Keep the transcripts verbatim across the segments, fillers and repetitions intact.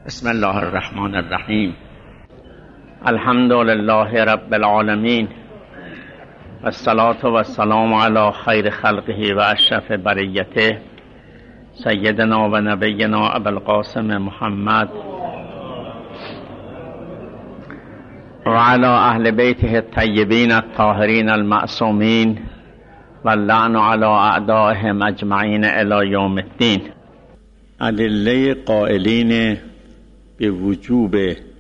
بسم الله الرحمن الرحیم. الحمد لله رب العالمین و الصلاة و السلام علی خیر خلقه و اشرف بریته سیدنا و نبینا ابو القاسم محمد و علی اهل بیته الطیبین الطاهرین المعصومین و اللعن علی اعدائهم اجمعین الی یوم الدین. ادله قائلین به وجوب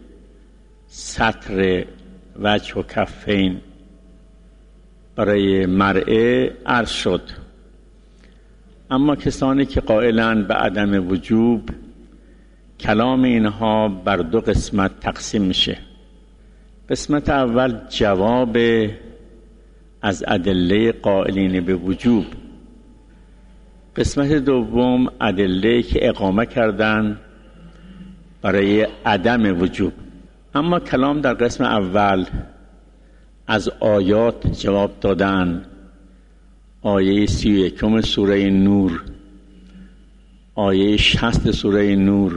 ستر وجه و کفین برای مرئه عرض شد، اما کسانی که قائلند به عدم وجوب، کلام اینها بر دو قسمت تقسیم میشه. قسمت اول جواب از ادله قائلین به وجوب، قسمت دوم ادله که اقامه کردن برای عدم وجوب. اما کلام در قسم اول از آیات جواب دادن. آیه سی و یکم سوره نور، آیه شصت سوره نور،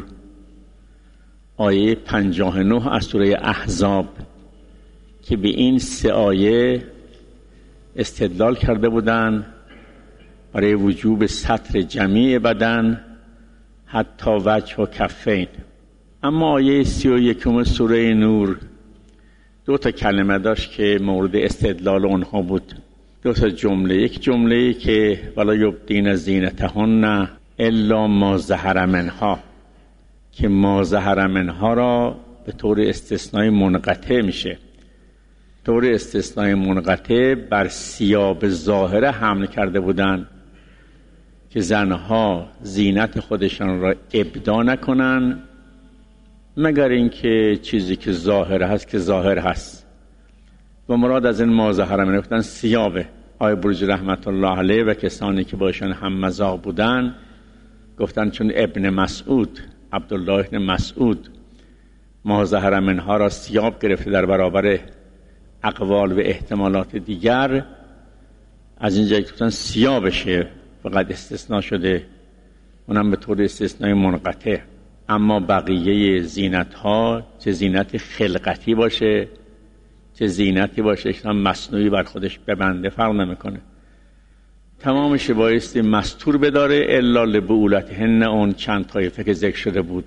آیه پنجاه و نه از سوره احزاب که به این سه آیه استدلال کرده بودند برای وجوب ستر جمیع بدن حتی وجه و کفین. اما آیه سی و یکم سوره نور دو تا کلمه داشت که مورد استدلال اونها بود، دو تا جمله. یک جمله که ولا یبدین زینتهن الا ما ظهر منها، که ما ظهر منها را به طور استثنای منقطع میشه، طور استثنای منقطع بر ثیاب ظاهره حمل کرده بودن که زنها زینت خودشان را ابدا نکنن مگر اینکه چیزی که ظاهر هست که ظاهر هست. و مراد از این ما ظهر منه گفتن ثیابه. آقای بروجی رحمت الله علیه و کسانی که باشن هم مذاق بودن گفتن چون ابن مسعود، عبدالله ابن مسعود ما ظهر منها را ثیاب گرفته در برابر اقوال و احتمالات دیگر، از اینجا گفتن ثیابشه، فقط استثناء شده، اونم به طور استثنای منقطع. اما بقیه زینت ها، چه زینت خلقتی باشه چه زینتی باشه که مصنوعی بر خودش ببنده، فرق نمیکنه، تمامش بایستی مستور بداره الا لبعولتهن، اون چند طایفه که ذکر شده بود.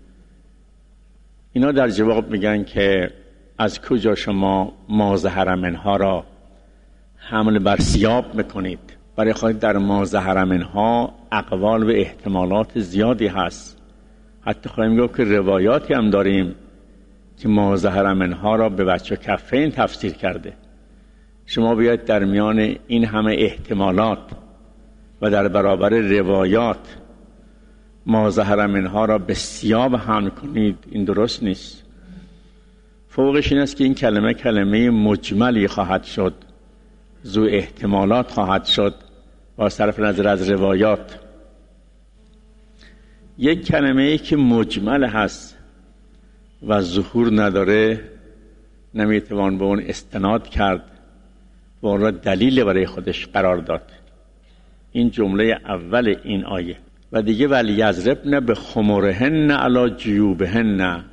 اینا در جواب میگن که از کجا شما ما ظهر منها را حمل بر ثیاب میکنید؟ برای خواهید در ما ظهر منها اقوال و احتمالات زیادی هست، حتی خواهیم گفت که روایاتی هم داریم که ما ظهر منها را به وجه و کفین تفسیر کرده. شما بیاید در میان این همه احتمالات و در برابر روایات ما ظهر منها را به ثیاب حمل کنید، این درست نیست. فوقش این است که این کلمه کلمه مجملی خواهد شد، ذو احتمالات خواهد شد با صرف نظر از روایات. یک کلمه‌ای که مجمل هست و ظهور نداره نمیتوان به اون استناد کرد و اون را دلیل برای خودش قرار داد. این جمله اول این آیه. و دیگه ولیضربن بخمرهن علی جیوبهن،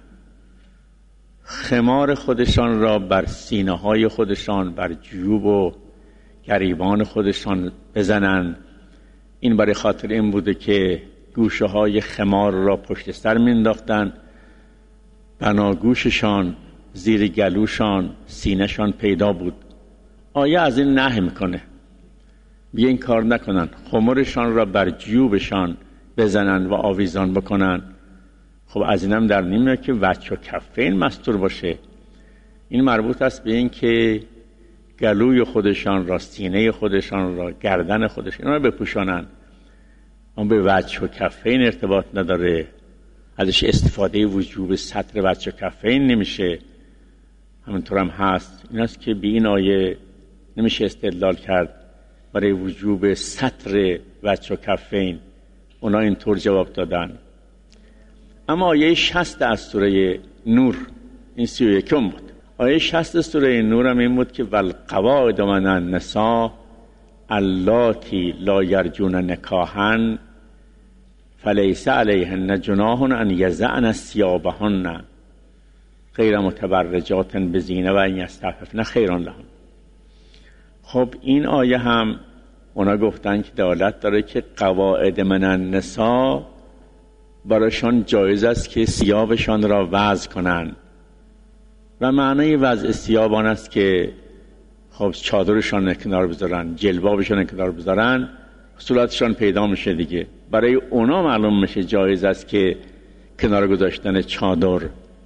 خمار خودشان را بر سینه های خودشان، بر جیوب و گریبان خودشان بزنن. این برای خاطر این بوده که گوشه های خمار را پشت سر مینداختن، بناگوششان، زیر گلوشان، سینهشان پیدا بود. آیه از این نهی میکنه، بیا این کار نکنن، خمرشان را بر جیوبشان بزنن و آویزان بکنن. خب از اینم در نیمه که وجه و کفین مستور باشه. این مربوط است به این که گلوی خودشان را، سینه خودشان را، گردن خودشان را بپوشانن. اون به وجه و کفین ارتباط نداره، ازش استفاده وجوب ستر وجه و کفین نمیشه. همینطور هم هست. این است که به این آیه نمیشه استدلال کرد برای وجوب ستر وجه و کفین. اونا اینطور جواب دادن. اما آیه شصت از سوره نور، این سی و یکم بود. آیه شصت سوره نور هم این بود که والقواعد من النساء اللاتی لا یرجون نکاحا فلیس علیهن جناح ان یضعن ثیابهن غیر متبرجات بزینه و ان یستعففن خیر لهن. خب این آیه هم اونا گفتن که دلالت داره که قواعد من النساء برایشان جایز است که ثیابشان را وضع کنند و معنی وضع ثیاب آن است که خب چادرشان کنار بذارن، جلبابشان کنار بذارن، صورتشان پیدا میشه دیگه. برای اونا معلوم میشه جایز است که کنار گذاشتن چادر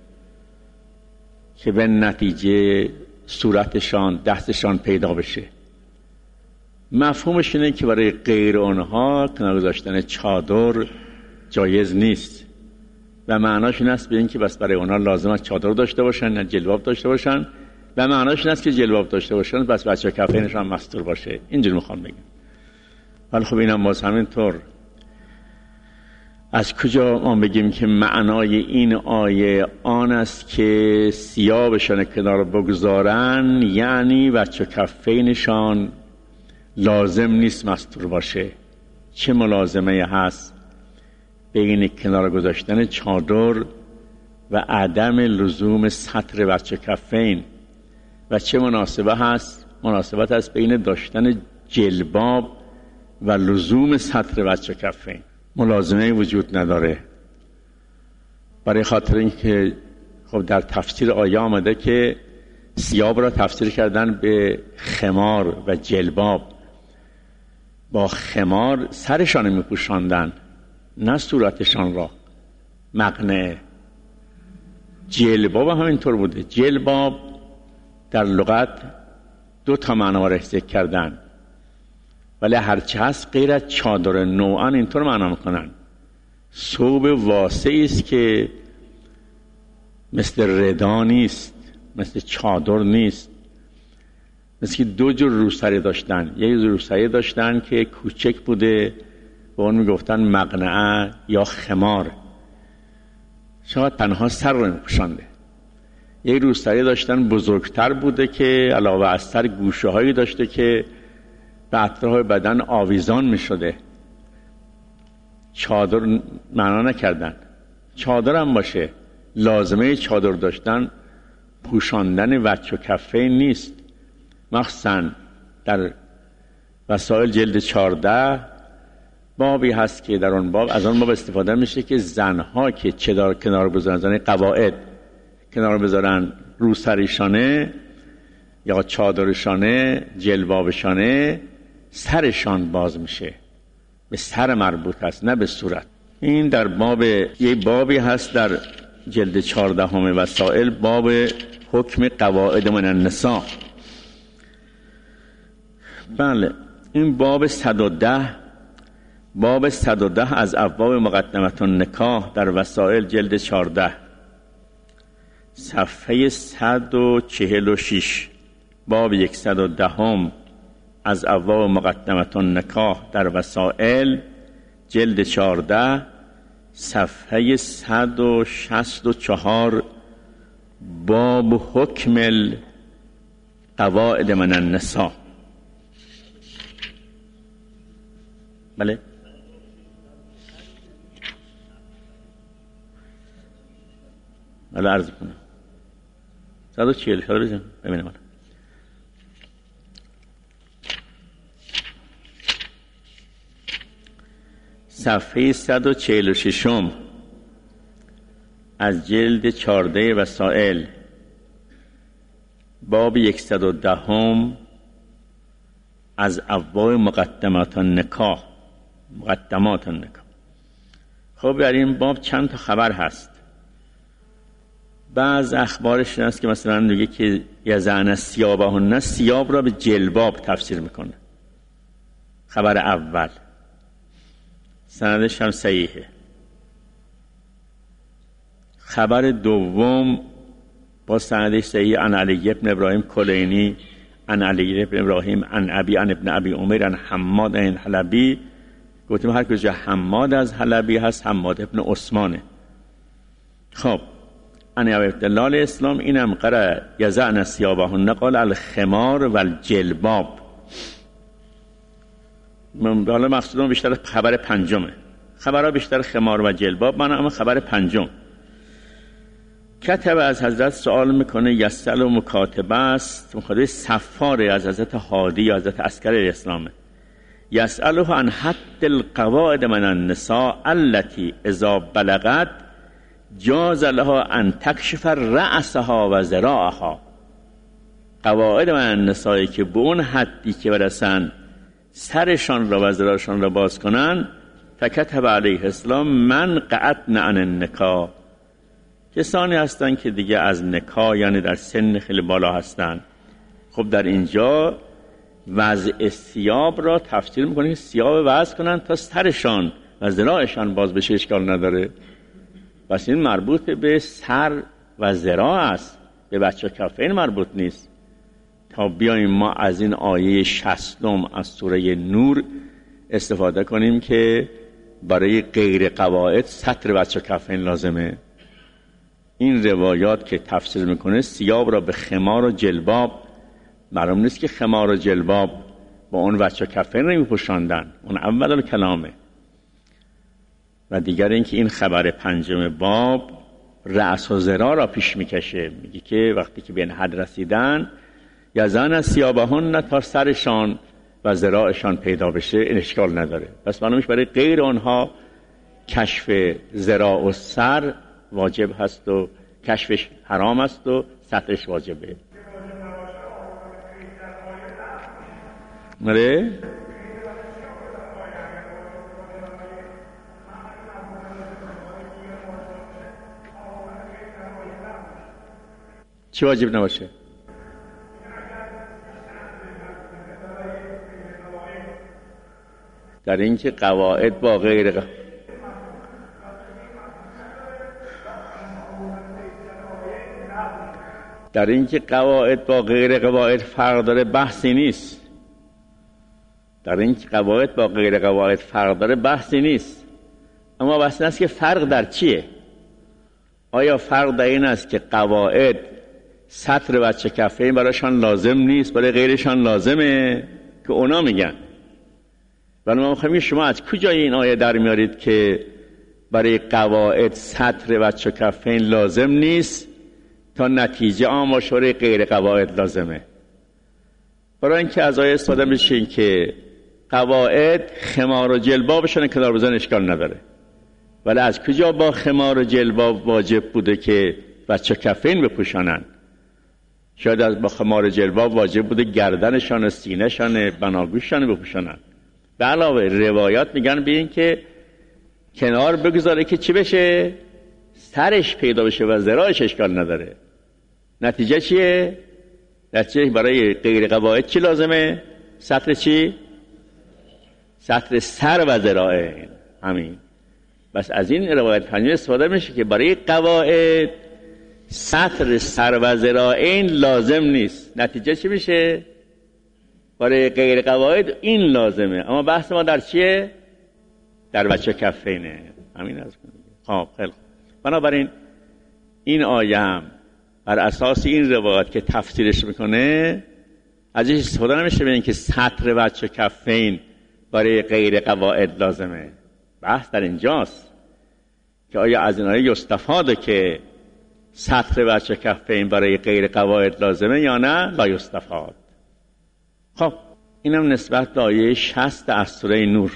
که به نتیجه صورتشان دستشان پیدا بشه. مفهومش اینه که برای غیر اونها کنار گذاشتن چادر جایز نیست و معناش این است به این که بس برای اونها لازم است چادر داشته باشن نه جلباب داشته باشن و معناش این است که جلباب داشته باشن بس بچه کفینشان مستور باشه. اینجوری میخوام بگم. ولی خب اینم باز همینطور. از کجا ما بگیم که معنای این آیه آن است که ثیابشان کنار بگذارن یعنی بچه کفینشان لازم نیست مستور باشه؟ چه ملازمه هست بین کنار گذاشتن چادر و عدم لزوم سطر بچه کفین و چه مناسبه هست مناسبت هست بین داشتن جلباب و لزوم سطر بچه کفین؟ ملازمه وجود نداره. برای خاطر اینکه خب در تفسیر آیه آمده که ثیاب را تفسیر کردن به خمار و جلباب. با خمار سرشان میپوشاندن نه صورتشان را. مقنعه جلباب هم اینطور بوده. جلباب در لغت دو تا معنا را ذکر کردن ولی هرچه هست غیر از چادر نوعا اینطور معنا میکنن. ثوب واسعی است که مثل ردا نیست، مثل چادر نیست. مثل که دو جور روسری داشتن. یک روسری داشتن که کوچک بوده به اون میگفتن مقنعه یا خمار، شاید تنها سر رو میپوشانده. یک روسری داشتن بزرگتر بوده که علاوه از سر گوشه هایی داشته که به اطراف بدن آویزان میشده. چادر معنا نکردن. چادر هم باشه، لازمه چادر داشتن پوشاندن وجه و کفین نیست. مخصوصا در وسائل جلد چارده بابی هست که در اون باب از اون باب استفاده میشه که زنها که چه دار کنار بذارن، زن قواعد کنار بذارن روسریشانه یا چادرشانه جلبابشانه، سرشان باز میشه. به سر مربوط هست نه به صورت. این در باب یه بابی هست در جلد چارده همه وسائل، باب حکم قواعد من النساء. بله این باب صد و ده باب صد و ده از ابواب مقدمه النکاح در وسائل جلد چارده صفحه صد و چهل و شش. باب صد و ده هم از ابواب مقدمه النکاح در وسائل جلد چارده صفحه صد و شصت و چهار. باب حکم قواعد من النساء. بله بله عرض کنم صد و چهل شده بزن ببینم. صفحه صد و چهل و ششم از جلد چارده وسائل باب صد و ده هم از ابواب مقدمات النکاح. مقدمات النکاح. خب در این باب چند تا خبر هست. بعض اخبارش هست که مثلا میگه که یضعن ثیابهن، ثیاب را به جلباب تفسیر میکنه. خبر اول سندش هم صحیحه. خبر دوم با سندش صحیح عن علی ابن ابراهیم کلینی عن علی ابن ابراهیم عن ابی عن ابن ابی عمر عن حماد عن حلبی. گفتیم هر کجا حماد از حلبی هست حماد ابن عثمانه. خب عن ابی عبدالله اسلام اینم قرأ یضعن ثیابهن قال الخمار و الجلباب. حالا مقصودم بیشتر خبر پنجمه. خبرها بیشتر خمار و جلباب، من اما خبر پنجم. کتب از حضرت سوال میکنه، یسأل و مکاتبه است، مخاطب صفار از حضرت هادی یا حضرت عسکری اسلامه. یسأله عن حد القواعد من النساء التي اذا بلغت جاز لها ان تکشف رأسها و ذراعها. قواعد من النساء که به اون حدی که برسن سرشان را و ذراعشان را باز کنن، فکتب علیه السلام من قعدن عن النکاح. کسانی هستن که دیگه از نکاح، یعنی در سن خیلی بالا هستن. خب در اینجا وضع ثیاب را تفسیر میکنه که ثیاب وضع کنن تا سرشان و ذراعشان باز بشه، اشکال نداره. پس این مربوط به سر و ذراع است، به بچه کفین مربوط نیست. تا بیاییم ما از این آیه شصتم از سوره نور استفاده کنیم که برای غیر قواعد ستر بچه کفین لازمه. این روایات که تفسیر میکنه ثیاب را به خمار و جلباب، معلوم نیست که خمار و جلباب با اون بچه کفین رو میپوشاندن، اون اول کلامه. و دیگر اینکه این خبر پنجم باب رأس و ذراع را پیش میکشه، میگه که وقتی که به این حد رسیدن یزن ثیابهن، تا سرشان و ذراعشان پیدا بشه، این اشکال نداره. پس معلومش برای غیر آنها کشف ذراع و سر واجب هست و کشفش حرام است و سترش واجبه. مره؟ چی واجب نباشه؟ در اینکه قواعد با غیر ق... در اینکه قواعد با غیر قواعد فرق داره بحثی نیست. در اینکه قواعد با غیر قواعد فرق داره بحثی نیست. اما بحث این است که فرق در چیه؟ آیا فرق در این است که قواعد سطر بچه کفین برایشان لازم نیست، برای غیرشان لازمه که اونا میگن؟ ولی ما میخوایم شما از کجای این آیه در میارید که برای قواعد سطر بچه کفین لازم نیست تا نتیجه آن برای غیر قواعد لازمه؟ برای اینکه از آیه استفاده میشه که قواعد خمار و جلبابشون کنار بزن اشکال نداره، ولی از کجا با خمار و جلباب واجب بوده که بچه کفین بپوشانن؟ شاید از با خمار و جلباب واجب بوده گردنشان و سینه‌شان بناگوششان بپوشانن. به علاوه روایات میگن به این که کنار بگذاره که چی بشه؟ سرش پیدا بشه و ذراعش اشکال نداره. نتیجه چیه؟ نتیجه برای غیر قواعد چی لازمه؟ سطر چی؟ سطر سر و ذراعه. همین. بس از این روایت پنجم استفاده میشه که برای قواعد سطر سر و ذراعین لازم نیست. نتیجه چی میشه؟ برای غیر قواعد این لازمه. اما بحث ما در چیه؟ در بچه کفینه. همین از خب خیلی بنابراین این آیه هم بر اساس این روایت که تفسیرش میکنه ازش استفاده نمیشه به این که سطر بچه کفین برای غیر قواعد لازمه. بحث در اینجاست که آیا از این آیه یستفاده که سطر بچه کفین برای غیر قواعد لازمه یا نه؟ با یستفاد. خب اینم نسبت به آیه شصت از سوره نور.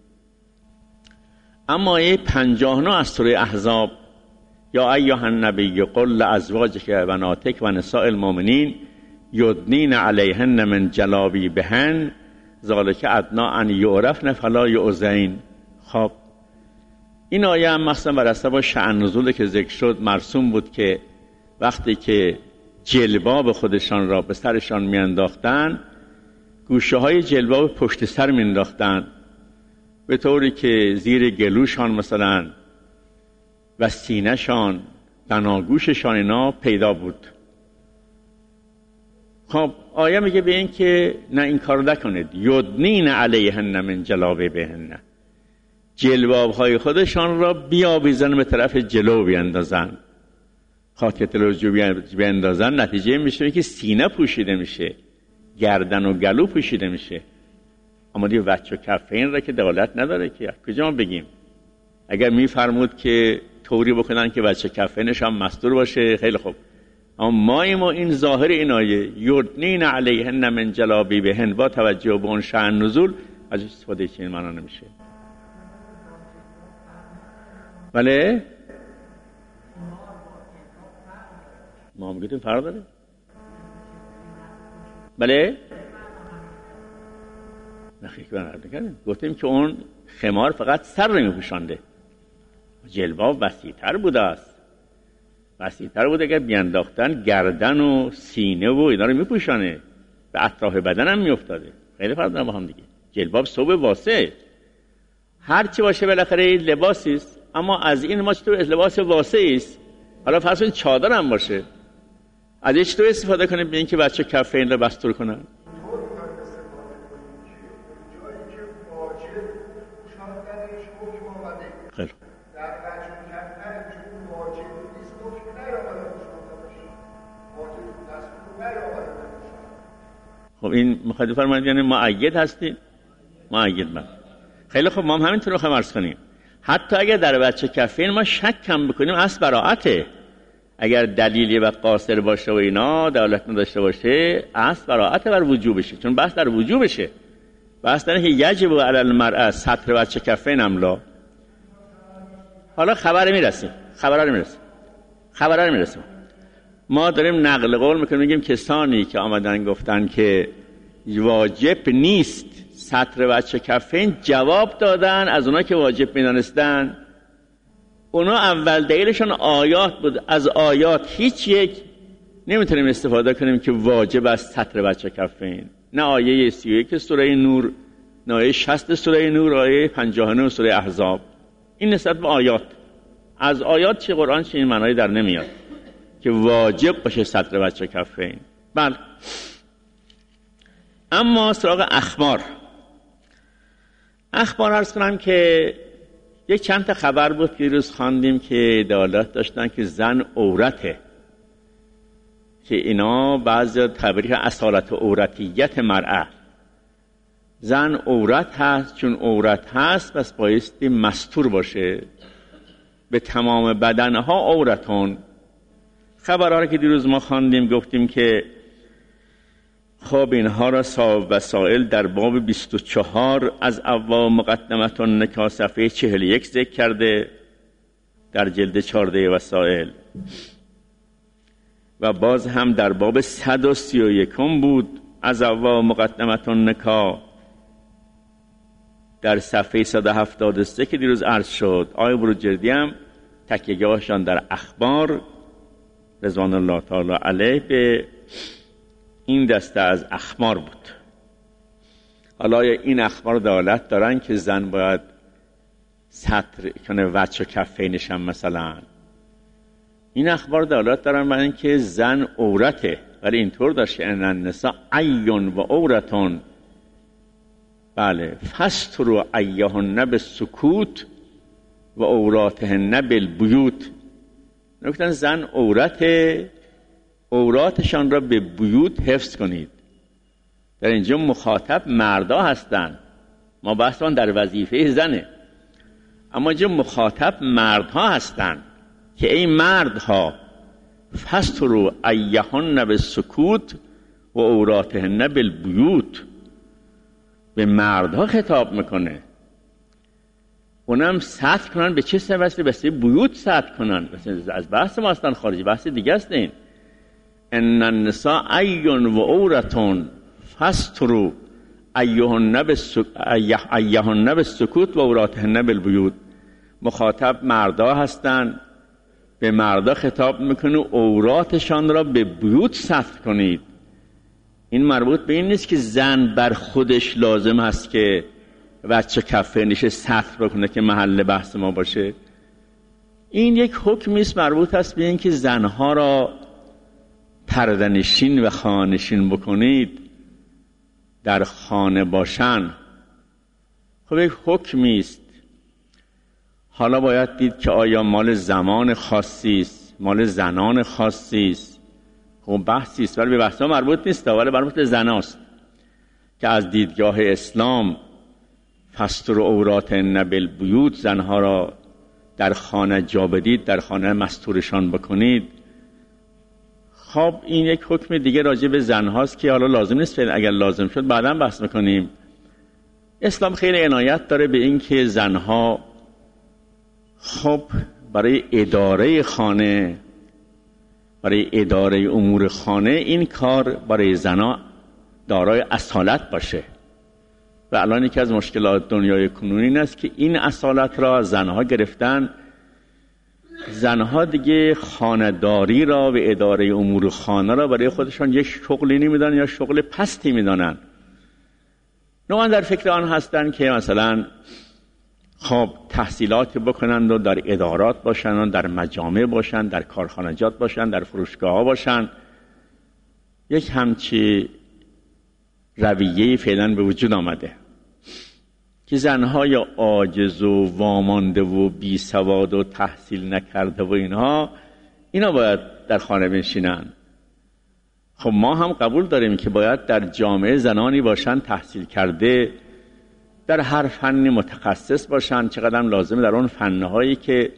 اما آیه پنجاه و نه از سوره احزاب، یا ایها النبی قل لازواجک و بناتک و نساء المؤمنین یدنین علیهن من جلابیبهن ذالک ادنا ان یعرفن فلا یؤذین. خب این آیه هم مثلا بر حسب شأن نزول که ذکر شد مرسوم بود که وقتی که جلباب خودشان را به سرشان میانداختن، گوشه های جلباب پشت سر میانداختن به طوری که زیر گلوشان مثلا و سینه‌شان بناگوششان اینا پیدا بود. خب آیه میگه به این که نه این کار نکنید. یدنین علیهن من جلابیبهن، جلباب های خودشان را بیاویزن به طرف جلو بیاندازن. خاطر تلوجو بیاندازن نتیجه میشه که سینه پوشیده میشه، گردن و گلو پوشیده میشه. اما دیگه وجه و کفین را که دخالت نداره که کجا ما بگیم. اگر میفرمود که طوری بکنن که بچه کفنش هم مستور باشه خیلی خوب، اما مایم و این ظاهر این آیه یدنین علیهن من جلابیبهن با توجه به اون شأن نزول از استفاده چنین معنا نمیشه. بله ما هم گفتیم فرق داره. بله نخیک برنرد نکردیم، گفتیم که اون خمار فقط سر رو میپوشانده، جلباب وسیع‌تر بوده است، وسیع‌تر بوده که بیانداختن گردن و سینه و اینا رو میپوشانه، به اطراف بدن هم میافتاده. خیلی فرق داره با هم دیگه. جلباب ثوب واسع هر چی باشه بالاخره لباسی است، اما از این ما چطور لباس واسعی است. حالا فرض کنید چادر هم باشه، از این چطور استفاده کنیم به اینکه بچه کفین رو بستر کنن؟ خیلی خب این مخاطب فرمایید یعنی مؤید هستیم؟ مؤید من. خیلی خب ما هم همینطور رو خمارس کنیم. حتی اگر در بچه کفین ما شک هم بکنیم اصل براعته، اگر دلیلی و قاصر باشه و اینا دولت نداشته باشه اصل براعته بر وجوبشه، چون بحث در وجوبشه. بحث در که یجب علی المرأة سطر بچه کفین املا. حالا خبر میرسیم خبر رو میرسیم خبر رو میرسیم ما داریم نقل قول میکنیم، میگیم کسانی که آمدن گفتن که واجب نیست سطر بچه کفین، جواب دادن از اونا که واجب میدانستن اونا اول دلیلشون آیات بود. از آیات هیچ یک نمیتونیم استفاده کنیم که واجب است سطر بچه کفین، نه آیه سی و یک سوره نور، نه آیه شصت سوره نور، آیه پنجاه و نه سوره احزاب. این نسبت به آیات، از آیات چه قرآن چه این معنایی در نمیاد که واجب باشه سطر بچه کفین. بله اما سراغ اخبار اخبار عرض کنم که یک چند تا خبر بود که روز خواندیم که دلالت داشتن که زن عورته، که اینا بعضی تعبیر اصالت عورتیت مرأة، زن عورت هست، چون عورت هست پس بایستی مستور باشه، به تمام بدنها عورتون. خبرها که دیروز ما خواندیم گفتیم که خب اینها را صاحب وسائل در باب بیست و چهار از ابواب مقدمة النکاح صفحه چهل و یک ذکر کرده در جلد چهارده وسائل، و باز هم در باب صد و سی و یکم بود از ابواب مقدمة النکاح در صفحه صد و هفتاد و سه که دیروز عرض شد. آقای بروجردی هم تکیه‌گاهشان در اخبار رضوان الله تعالی علیه به این دسته از اخبار بود. حالا این اخبار دلالت دارن که زن باید سطر کنه وجه و کفینش هم مثلا. این اخبار دلالت دارن برای اینکه زن عورته، ولی اینطور داشت ان النساء عیون و عورتون، بله فستروا عیهن بالسکوت و عوراتهن بالبیوت. نگفتن زن عورته، عوراتشان را به بیوت حفظ کنید. در اینجا مخاطب مردا هستند، ما بحثمون در وظیفه زنه، اما اینجا مخاطب مردها هستند که ای مردها فستروا عیهن بالسکوت و عوراتهن بالبیوت. به مردها خطاب میکنه، اونم سطر کنن. به چه سبب؟ به سبب بیوت سطر کنن. از بحث ما هستن خارجی، بحث دیگه است. این ان النساء عیون و عورتون فستروا عیهن بالسکوت و عوراتهن بالبیوت. مخاطب مردا هستن، به مردا خطاب میکنه عوراتشان را به بیوت سطر کنید. این مربوط به این نیست که زن بر خودش لازم هست که بچه کفنش سطر بکنه که محل بحث ما باشه. این یک حکمی است مربوط است به این که زنها را پرده‌نشین و خانه‌نشین بکنید، در خانه باشن. خب یک حکمی است. حالا باید دید که آیا مال زمان خاصی است، مال زنان خاصی است. خب بحثی است، ولی به بحثا مربوط نیست، ولی مربوط به زناست که از دیدگاه اسلام فستر عوراتهن بالبیوت، زنها را در خانه جا بدید، در خانه مستورشان بکنید. خب این یک حکم دیگه راجع به زن هاست که حالا لازم نیست، اگر لازم شد بعداً بحث میکنیم. اسلام خیلی عنایت داره به این که زنها خب برای اداره خانه، برای اداره امور خانه، این کار برای زنها دارای اصالت باشه. و الان یکی از مشکلات دنیای کنونی این است که این اصالت را زنها گرفتن. زنها دیگه خانه‌داری را و اداره امور خانه را برای خودشان یک شغلی نمیدانن یا شغل پستی میدانن. نوعا در فکر آن هستند که مثلا خب تحصیلات بکنند و در ادارات باشند، در مجامع باشند، در کارخانجات باشند، در فروشگاه ها باشند. یک همچی رویه فعلا به وجود آمده که زنهای عاجز و وامانده و بی سواد و تحصیل نکرده و اینها اینا باید در خانه بنشینن. خب ما هم قبول داریم که باید در جامعه زنانی باشن تحصیل کرده، در هر فنی متخصص باشن. چقدر لازمه در اون فنهایی که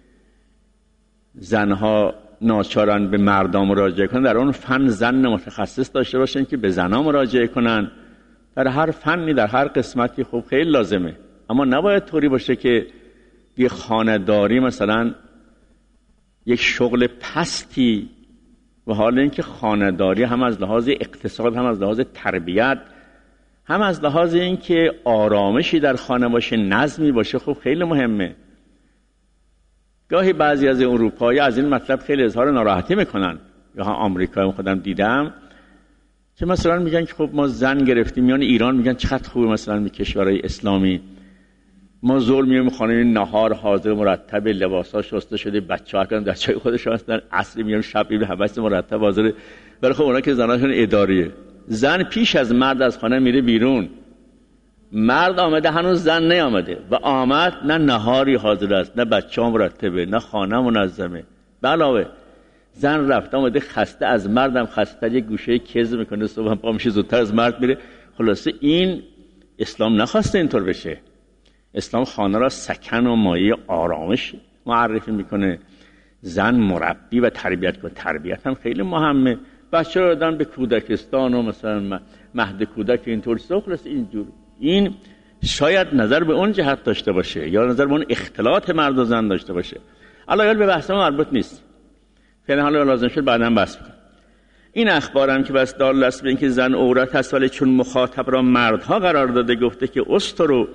زنها ناچارن به مردان مراجعه کنن، در اون فن زن متخصص داشته باشن که به زنها مراجعه کنن. در هر فنی، در هر قسمتی خب خیلی لازمه، اما نباید طوری باشه که یه خانه‌داری مثلا یک شغل پستی، و حال اینکه خانه‌داری هم از لحاظ اقتصاد، هم از لحاظ تربیت، هم از لحاظ اینکه آرامشی در خانه باشه، نظمی باشه، خب خیلی مهمه. گاهی بعضی از اروپایی از این مطلب خیلی اظهار ناراحتی میکنن، یا آمریکایی خودم دیدم که مثلا میگن که خب ما زن گرفتیم، میان ایران میگن چقدر خوبه مثلا می کشورهای اسلامی ما ظلم مییم، خانه نهار حاضر مرتب، لباسا شسته شده، بچه‌ها کردن دستای خودشون هستن، عصر میام شب میبینیم حبس مرتب حاضر. ولی خب اونا که زناشون اداریه، زن پیش از مرد از خانه میره بیرون، مرد آمده هنوز زن نیامده و آمد نه نهاری حاضر است، نه بچه‌ها مرتبه، نه خانه منظمه. علاوه زن رفت آمده خسته، از مردم خسته، یک گوشه کز میکنه، صبح پا میشه زودتر از مرد میره. خلاصه این اسلام نخواسته اینطور بشه. اسلام خانه را سکن و مایه آرامش معرفی میکنه. زن مربی و تربیت کنه، تربیت هم خیلی مهمه. بچه را دادن به کودکستان و مثلا مهد کودک اینطور چیزا. خلاصه اینجور این شاید نظر به اون جهت داشته باشه یا نظر به اون اختلاط مرد و زن داشته باشه. الان به بحث ما مربوط نیست، فعلا حالا لازم شد بعداً بحث کنیم. این اخبارم که بس دال است به اینکه زن عورت است، ولی چون مخاطب را مردها قرار داده گفته که استرو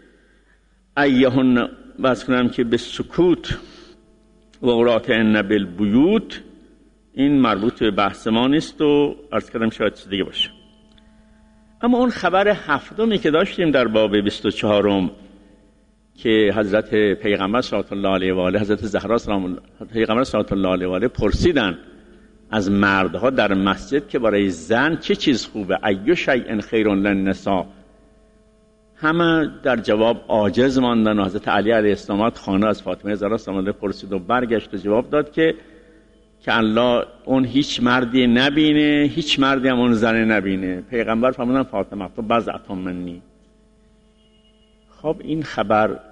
ایهن، بس کنم که به سکوت و عوراتهن بالبیوت. این مربوط به بحث ما نیست و عرض کردم شاید چیز دیگه باشه. اما اون خبر هفتمی که داشتیم در باب بیست و چهارم که حضرت پیغمبر صلی الله علیه و آله، حضرت زهرا سلام پیغمبر صلی الله علیه و آله پرسیدن از مردها در مسجد که برای زن چه چیز خوبه، ایو شیء خیر للنساء. همه در جواب عاجز ماندن و حضرت علی علیه السلام خانه از فاطمه زهرا سلام الله پرسید و برگشت و جواب داد که که الله اون هیچ مردی نبینه، هیچ مردی هم اون زن نبینه. پیغمبر فرمودن فاطمه تو بضعة منی. خب این خبر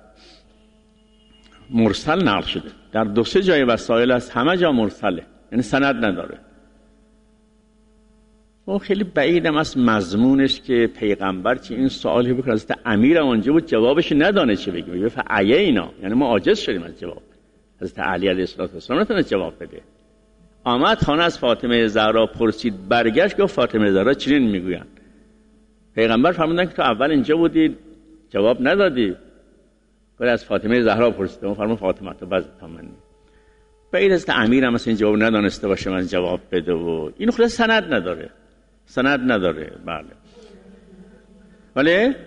مرسل نقل شده در دو سه جای وسایل است، همه جا مرسله، یعنی سند نداره. و خیلی بعیدم از مضمونش که پیغمبر چه این سوالی بکنه، حضرت امیر اونجا بود جوابش ندانه چه بگه، بگه فعیینا، یعنی ما عاجز شدیم از جواب. حضرت علی علیه السلام نتونه جواب بده. آمد خانه از فاطمه زهرا پرسید، برگشت گفت فاطمه زهرا چنین میگویند. پیغمبر فرمودن که تو اول اینجا بودی جواب ندادی، ولی از فاطمه زهرا پرسید، اون فرمود فاطمه تو بضعة منی. بعید است امیر هم مثلا این جواب ندانسته باشه من جواب بده و این خلاص سند نداره، سند نداره. بله ولی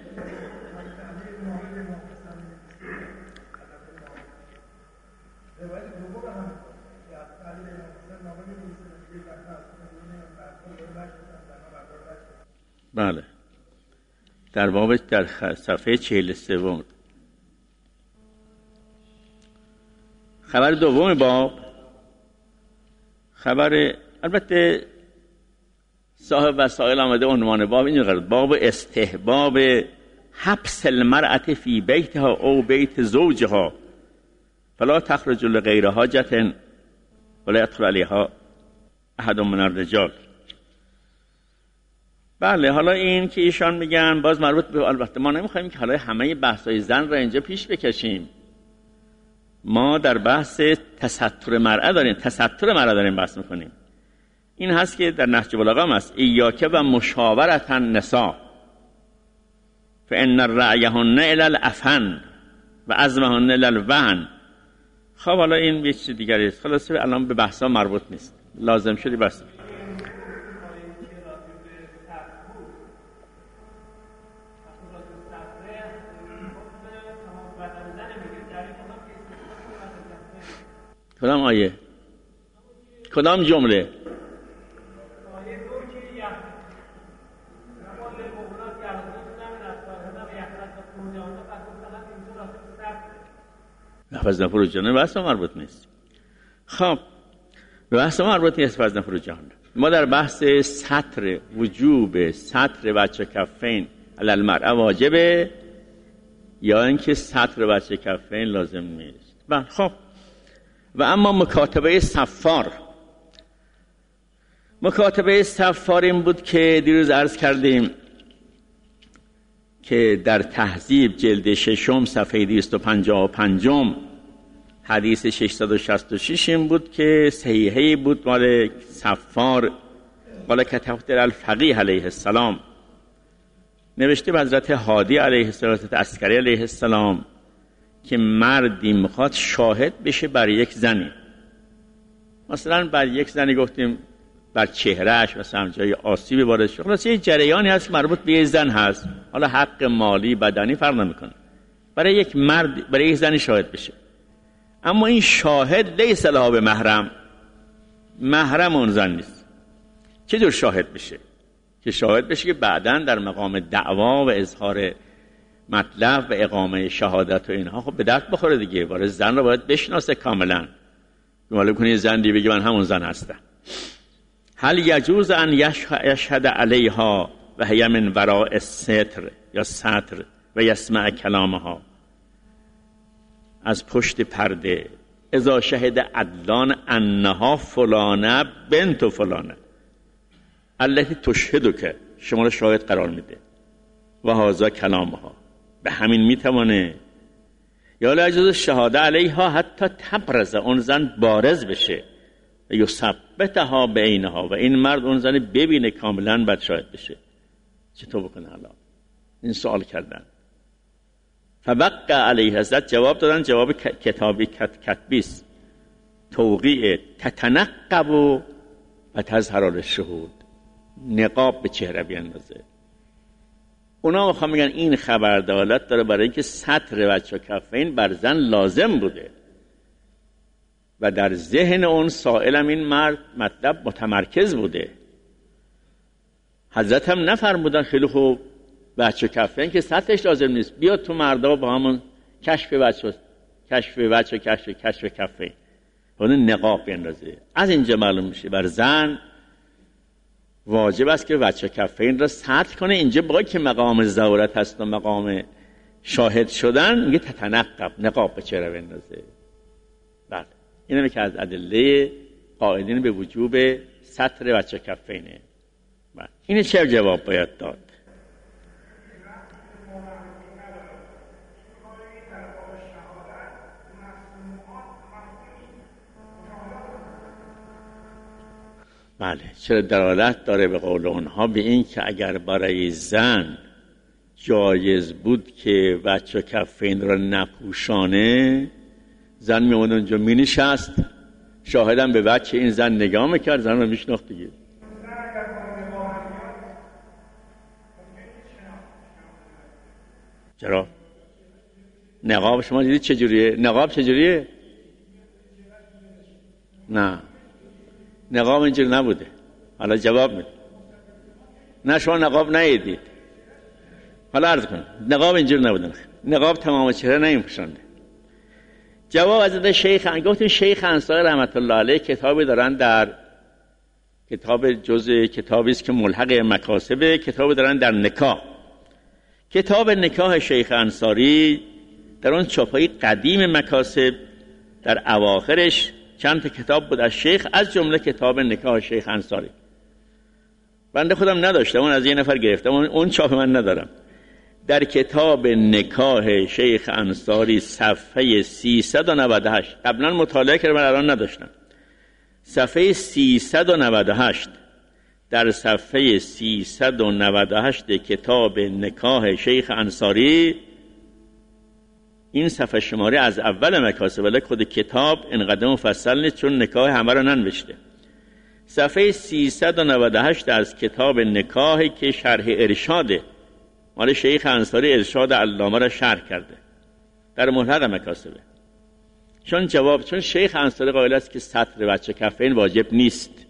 بله در باب در صفحه چهل و سه خبر دوم باب، خبر البته صاحب وسائل آمده عنوان باب اینجا قرار باب استحباب حبس المرأة فی بیتها او بیت زوجها فلا تخرج لغیر حاجة ولا يدخل علیها احد من الرجال. بله، حالا این که ایشان میگن باز مربوط به، البته ما نمیخوایم که حالا همه بحث‌های زن را اینجا پیش بکشیم. ما در بحث تستر مرأة داریم، تستر مرأة داریم بحث میکنیم. این هست که در نهج البلاغه هم هست ایاک و مشاورة النساء فان رأیهن الی العفن و عزمهن الی الوهن. خب حالا این یه چیز دیگری است، خلاصه الان به بحثا مربوط نیست، لازم شدی بس. کدام آیه؟ کدام جمله؟ فضل فروجان بحث مربوط نیست. خب بحث مربوط نیست فضل فروجان. ما در بحث ستر، وجوب ستر بچه کفین علی المرأة واجبه یا اینکه ستر بچه کفین لازم نیست. بله. خب و اما مکاتبه صفار، مکاتبه صفار این بود که دیروز عرض کردیم که در تهذیب جلد ششم صفحه دویست و پنجاه و پنج حدیث ششصد و شصت و شش این بود که صحیحه بود مال صفار. قال کتبت الفقیه علیه السلام، نوشته به حضرت هادی علیه السلام، حضرت عسکری علیه السلام که مردی میخواد شاهد بشه بر یک زنی، مثلا بر یک زنی گفتیم بر چهرهش مثلا جای آسیبی وارد شد، خلاص یه جریانی هست مربوط به یک زن هست، حالا حق مالی بدنی فرق نمیکنه، برای یک مرد برای یک زنی شاهد بشه. اما این شاهد لیس له به محرم، محرم اون زن نیست. چه جور شاهد بشه؟ که شاهد بشه که بعداً در مقام دعوا و اظهار مطلب و اقامه شهادت و اینها خب به درد بخوره دیگه. وارد زن رو باید بشناسه کاملا. معلوم کنه زن دی بگه من همون زن هستم. هل یجوز ان یشهد علیها و هی من وراء الستر یا ستر و یسمع کلامها، از پشت پرده، اذا شهد عدلان انها فلانه بنت فلانه التي تشهدو، که شما رو شاهد قرار میده، و هذا کلامها، به همین میتوانه. یا لا یجوز شهاده علیها حتی تبرز، اون زن بارز بشه، یا ثبتها بعینها، و این مرد اون زن ببینه کاملا بعد شاهد بشه. چطور بکنه الان؟ این سوال کردن. فبقى علیه حضرت جواب دادن، جواب کتابی کتبیست، توقیع تتنقب و تظهر الشهود، نقاب به چهره بیاندازه. اونا میخوام میگن این خبر دلالت داره برای اینکه ستر بچه کفین بر زن لازم بوده و در ذهن اون سائلم این مرد مطلب متمرکز بوده. حضرت هم نفرمودن خیلی خوب بچه کفین که سترش لازم نیست، بیاد تو مردا با همون کشف بچه کشف بچه کشف کشف کفین اون نقاب بیاندازه. از اینجا معلوم میشه بر زن واجب است که بچه کفین را ستر کنه. اینجا باید که مقام ضرورت هست و مقام شاهد شدن میگه تتنقب، نقاب به چهره بندازه. بله اینه که از ادله قائلین به وجوب ستر بچه کفینه. بله اینه چه جواب باید داد؟ بله چرا دلالت داره به قول اونها به این که اگر برای زن جایز بود که بچه کفین را نپوشانه، زن میموند اونجا می نشست، شاهدم به بچه این زن نگاه میکرد، زن رو میشناخت دیگه. چرا؟ نقاب شما دیدید چجوریه؟ نقاب چجوریه؟ نه نقاب اینجور نبوده. حالا جواب میده. نه شما نقاب ندیدید. حالا عرض کنم نقاب اینجور نبوده. نقاب تمام چهره نمیپوشونده. جواب از شیخ گفتیم شیخ انصاری رحمت الله علیه کتابی دارن، در کتاب جزء کتابی است که ملحق مکاسب، کتابی دارن در نکاح. کتاب نکاح شیخ انصاری در اون چاپای قدیم مکاسب در اواخرش چند تا کتاب بود از شیخ، از جمله کتاب نکاح شیخ انصاری. بنده خودم نداشتم، اون از یه نفر گرفتم، اون چاپ من ندارم. در کتاب نکاح شیخ انصاری صفحه سیصد و نود و هشت، قبلا مطالعه کردم من الان نداشتم، صفحه سیصد و نود و هشت، در صفحه سیصد و نود و هشت کتاب نکاح شیخ انصاری، این صفحه شماره از اول مکاسب، ولی خود کتاب اینقدر مفصل نیست چون نکاح همه رو ننوشته. صفحه سیصد و نود و هشت از کتاب نکاحی که شرح ارشاده، مال شیخ انصاری، ارشاد علامه را شرح کرده در ملحق مکاسبه. چون جواب چون شیخ انصاری قائل است که سطر بچه کفین واجب نیست،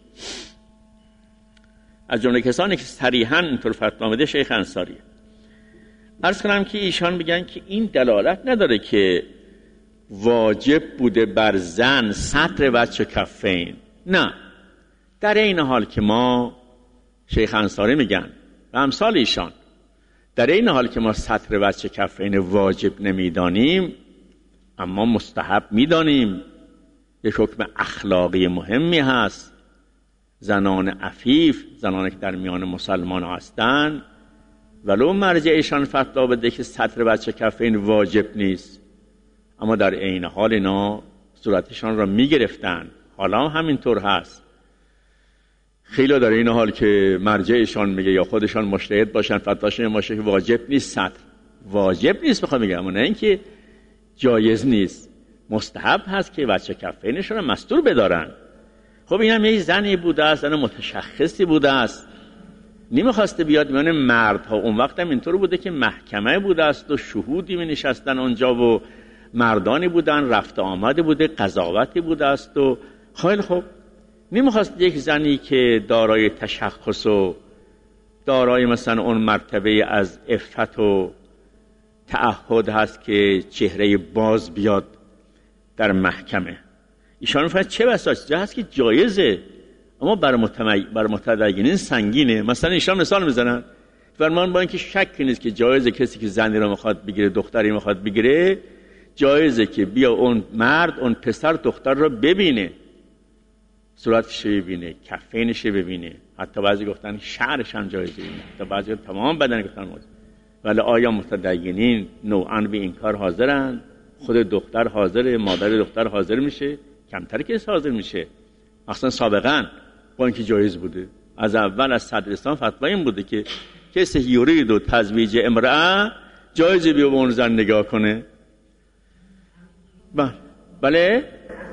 از جمله کسانی که صریحاً اینطور فتوا میده شیخ انصاری. عرض کنم که ایشان میگن که این دلالت نداره که واجب بوده بر زن سطر بچه کفین، نه، در این حال که ما شیخ انصاری میگن و امثال ایشان، در این حال که ما سطر بچه کفین واجب نمیدانیم اما مستحب میدانیم، یک حکم اخلاقی مهمی هست. زنان عفیف، زنانی که در میان مسلمان هستند، ولو مرجعشان فتوا بده که سطر بچه کفین واجب نیست، اما در عین حال اینا صورتشان را میگرفتن. حالا هم همینطور هست، خیلی در این حال که مرجعشان میگه یا خودشان مجتهد باشن فتواشون باشه که واجب نیست، سطر واجب نیست بخوام میگم، اما نه اینکه جایز نیست، مستحب هست که بچه کفینشون رو مستور بدارن. خب این هم یه زنی بوده است، زن متشخصی بوده است، نمیخواسته بیاد میان مردها. اون وقت هم اینطور بوده که محکمه بوده است و شهودی می نشستن اونجا و مردانی بودن، رفت آمده بوده، قضاوتی بوده است و خیلی خوب نمیخواست یک زنی که دارای تشخص و دارای مثلا اون مرتبه از عفت و تعهد هست که چهره باز بیاد در محکمه. ایشان فرمود چه بسا چیزی هست که جایزه اما بر متمی... بر متدینین سنگینه. مثلا ایشان مثال میزنن، فرمان با اینکه شکی نیست که جایزه کسی که زنی رو میخواد بگیره، دختری میخواد بگیره، جایزه که بیا اون مرد اون پسر دختر رو ببینه، صورتش ببینه، کفینش ببینه، حتی بعضی گفتن شعرش هم جایزه اینه، حتی بعضی تمام بدن گفتن موز. ولی آیا متدینین نوعاً به این کار حاضرن؟ خود دختر حاضره، مادر دختر حاضر میشه، کمتر کسی حاضر میشه. اصلا سابقاً با اینکه جایز بوده، از اول از صدرستان فتوا این بوده که کسی یورید و تزویج امرأه جایزه بیا به اون زن نگاه کنه. بله بله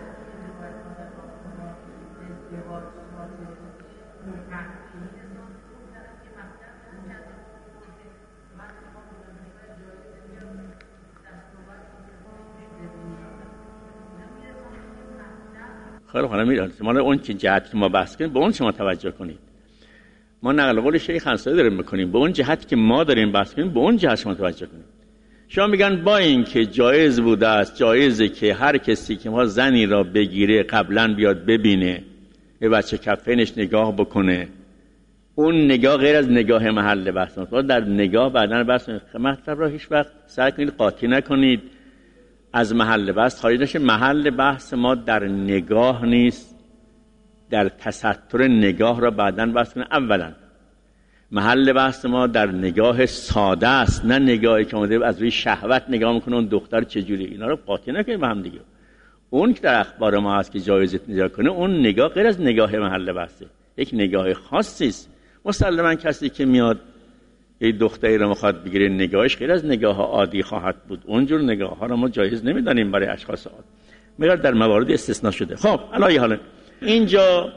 خیلی خوب میاد. ما اون که جهت که ما بحث کنیم به اون شما توجه کنید. ما نقل قول شیخ انصاری داریم میکنیم، به اون جهت که ما داریم بحث کنیم به اون جهت شما توجه کنید. شما میگن با این که جایز بوده است، جایزه که هر کسی که ما زنی را بگیره قبلا بیاد ببینه، به بچه کفینش نگاه بکنه، اون نگاه غیر از نگاه محل بحث است. در نگاه بعدن بحث مطلب را هیچ وقت سعی کنید قاطی نکنید، از محل بحث خارج نشه. محل بحث ما در نگاه نیست، در تستر نگاه را بعدن بحث کنید. اولا محل بحث ما در نگاه ساده است، نه نگاهی که اومده از روی شهوت نگاه میکنه اون دختر چجوری. اینا رو قاطی نکنید با هم دیگه. اون که در اخبار ما هست که جایزت نگاه کنه، اون نگاه غیر از نگاه محل بحثه، یک نگاه خاصی است. مسلماً کسی که میاد یه دختری رو میخواد بگیره، نگاهش غیر از نگاه عادی خواهد بود. اونجور نگاه ها رو ما جایز نمیدانیم برای اشخاص عادی، مگر در موارد استثناء شده. خب الان حالا اینجا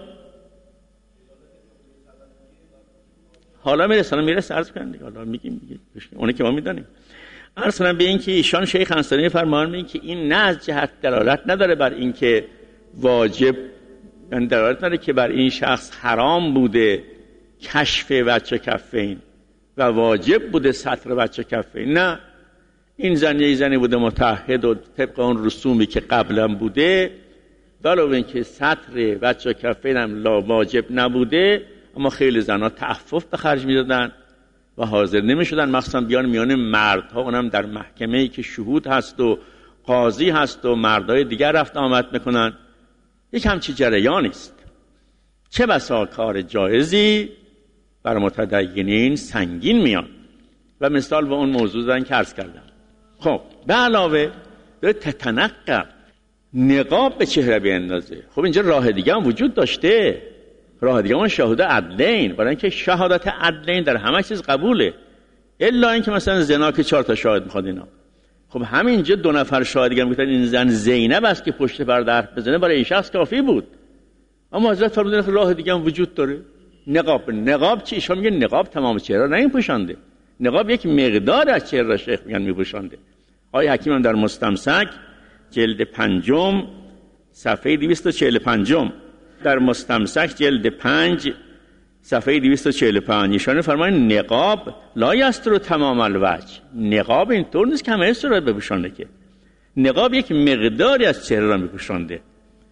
حالا میرسه حالا میرسه عرض کنم دیگه، حالا میگیم میگیم اونی که ما میدانیم. عرض کنم به این که ایشان شیخ انصاری فرمان میگه که این نه از جهت دلالت نداره بر این که واجب، یعنی دلالت نداره که بر این شخص حرام بوده کشف بچه کفین و واجب بوده سطر بچه کفین. نه، این زن یه زنی بوده متعهد و طبق اون رسومی که قبلا بوده، ولو اینکه سطر بچه کفین هم لا واجب نبوده، اما خیلی زنها تعفف به خرج میدادن و حاضر نمیشدن، مخصوصا بیان میان مردها، اونم در محکمه‌ای که شهود هست و قاضی هست و مردای دیگر رفت آمد میکنن. یک همچی جریانی است. چه بسا کار جایزی بر متدینین سنگین میان و مثال به اون موضوع دارن که عرض کردم. خب به علاوه داره تتنقب نقاب به چهره بیندازه. خب اینجا راه دیگه هم وجود داشته، راه دیگه هم شهود عدلین، برای اینکه شهادت عدلین در همه چیز قبوله، الا اینکه مثلا زنا که چهار تا شاهد میخواد اینا. خب همینجا دو نفر شاهد دیگه میگفتن این زن زینب است که پشت پرده حرف بزنه، برای این شخص کافی بود. اما حضرت فرمودن که راه دیگه هم وجود داره. نقاب نقاب چی؟ ایشون میگه نقاب تمام چهره را نمیپوشانده، نقاب یک مقدار از چهره شیخ میگن میپوشانده. آقای حکیم هم در مستمسک جلد پنجم صفحه دویست و چهل و پنج در مستمسک جلد پنج صفحه دویست و چهل و پنج ایشون فرمایند نقاب لا یستر تمام الوجه. نقاب اینطور نیست که همه صورت بپوشانده، که نقاب یک مقداری از چهره را میپوشانده.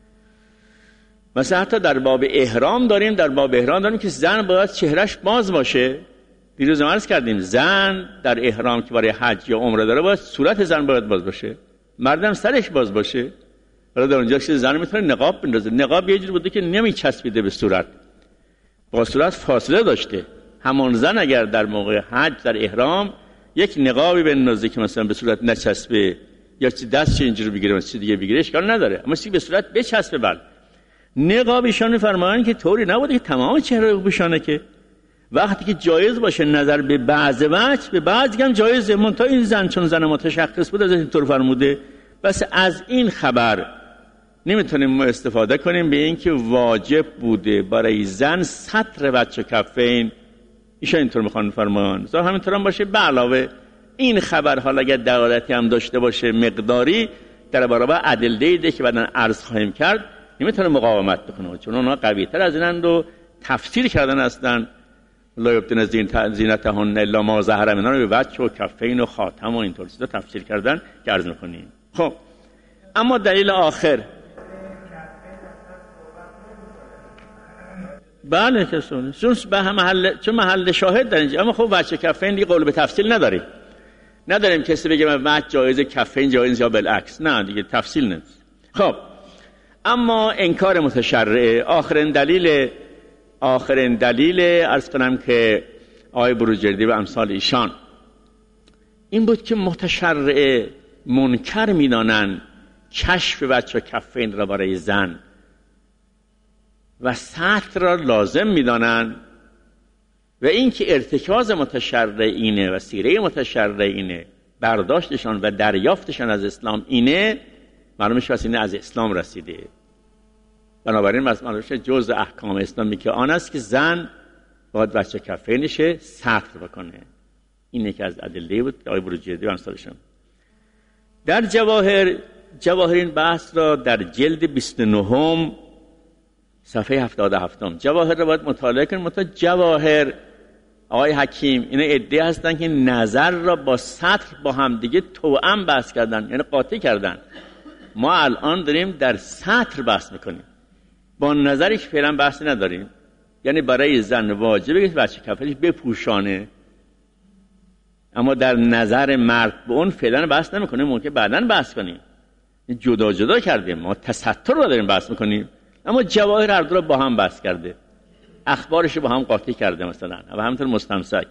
مثلا حتی در باب احرام داریم، در باب احرام داریم که زن باید چهرش باز باشه. دیروز عرض کردیم زن در احرام که برای حج یا عمره داره باید صورت زن باید باز باشه، مردم سرش باز باشه. حالا در اونجا که زن میتونه نقاب بندازه. نقاب یه جوری بوده که نمیچسبیده به صورت، با صورت فاصله داشته. همون زن اگر در موقع حج در احرام یک نقابی بندازه که مثلا به صورت نچسبه یا چی دستش اینجوری بگیره یا چیز دیگه بگیره اشکال نداره، اما چیزی به صورت بچسبه. بله نقاب ایشان میفرمایند که طوری نبوده که تمام چهره رو بپوشانه، که وقتی که جایز باشه نظر به بعض وجه به بعضی هم جایزه. منتها این زن چون زن متشخص بود از اینطور فرموده. بس از این خبر نمیتونیم ما استفاده کنیم به اینکه واجب بوده برای زن ستر بچه کفین. ایشان اینطور میخوان فرمان ظاهر همینطور هم باشه. به علاوه این خبر حالا اگر دلالتی هم داشته باشه مقداری در برابر ادله ده که بعداً عرض خواهیم کرد، نمیتونه مقاومت بکنه، چون اونها قوی تر از اینند و تفسیر کردن هستن. لا یبدین زینتهن الا ما ظهر منها رو به وجه و کفین و خاتم و اینطور چیزا تفسیر کردن که عرض میکنیم. خب اما دلیل آخر بله کسونه چون به محل چون محل شاهد در اینجا. اما خب وجه کفین دیگه قول به تفصیل نداریم نداریم کسی بگه من وجه جایز کفین جایز یا بالعکس، نه دیگه تفصیل نیست. خب اما انکار متشرعه آخرین دلیل آخرین دلیل عرض کنم که آقای بروجردی و امثال ایشان این بود که متشرعه منکر میدانن کشف بچه کفین را برای زن و سطر را لازم میدانن و این که ارتکاز متشرع اینه و سیره متشرع اینه، برداشتشان و دریافتشان از اسلام اینه، معلومه شد اینه از اسلام رسیده. بنابراین معلومه شد جزء احکام اسلامی که آن است که زن باید بچه کفینشه سطر بکنه. این یکی از ادله بود آقای بروجردی و امثالشان. در جواهر جواهر این بحث را در جلد بیست و نه صفحه هفتاد و هفت جواهر را باید مطالعه کنیم. مطالعه جواهر آقای حکیم اینا ادعا هستن که نظر را با سطر با هم دیگه توأم بحث کردن، یعنی قاطع کردن. ما الان داریم در سطر بحث میکنیم، با نظری که فعلا بحث نداریم. یعنی برای زن واجبه که بچه کفنش بپوشانه، اما در نظر مرد به اون فعلا بحث نمیکنیم، ممکن بعداً بحث کنیم. جدا جدا کردیم، ما تستر رو داریم بحث میکنیم، اما جواهر هر دو رو با هم بحث کرده، اخبارش رو با هم قاطع کرده. مثلا و همینطور مستمسک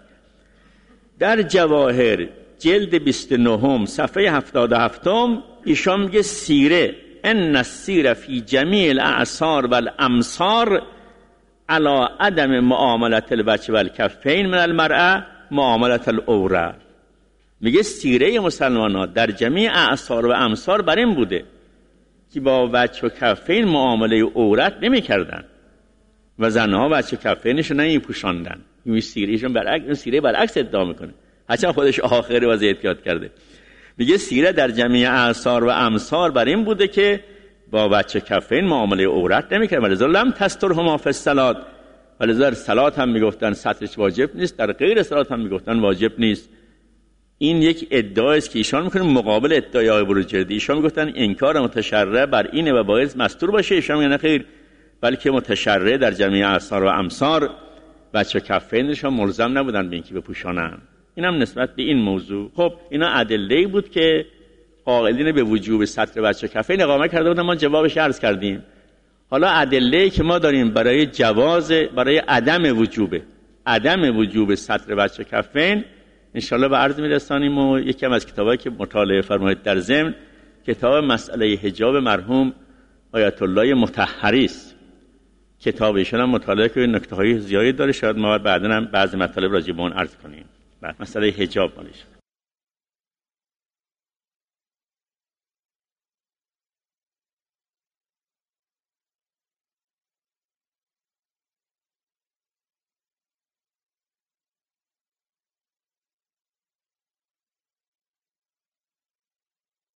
در جواهر جلد بیست و نه صفحه هفتاد و هفت ایشان میگه سیره ان السیره فی جمیع الاعصار والامصار علی عدم معاملت الوجه والکفین من المرأه معاملت العوره. میگه سیره مسلمان‌ها در جمیع اعصار و امصار بر این بوده که با وجه و کفین معامله عورت نمی‌کردن و زنها وجه و کفینش نمی‌پوشاندن. این سیرهشون برعکس، سیره برعکس ادعا میکنه، هرچند خودش آخری وضعیت یاد کرده. میگه سیره در جمیع اعصار و امصار بر این بوده که با وجه کفین معامله عورت نمی‌کردن. ولذا لم تسترهما فی الصلاة، ولذا در صلات هم میگفتن سطرش واجب نیست، در غیر صلات هم میگفتن واجب نیست. این یک ادعایی است که ایشان میکنن مقابل ادعای آقای بروجردی. ایشان میگفتن انکار متشرع بر اینه و باید مستور باشه. ایشان میگن خیر، بلکه متشرع در جمیع اعصار و امصار بچه کفینشان ملزم نبودن به اینکه بپوشانن. اینم نسبت به این موضوع. خب اینا ادله‌ای بود که قائلین به وجوب سطر بچه کفین اقامه کرده بودن، ما جوابش عرض کردیم. حالا ادله‌ای که ما داریم برای جواز، برای عدم وجوب عدم وجوب سطر بچه کفین انشالله به عرض میرسانیم. و یکم از کتابایی که مطالعه فرمایید در ضمن کتاب مسئله حجاب مرحوم آیت الله مطهری است. کتاب ایشون هم مطالعه که نکته‌های زیادی داره، شاید ما بعداً هم بعضی مطالب راجع به اون عرض کنیم. بعد مسئله حجاب مالش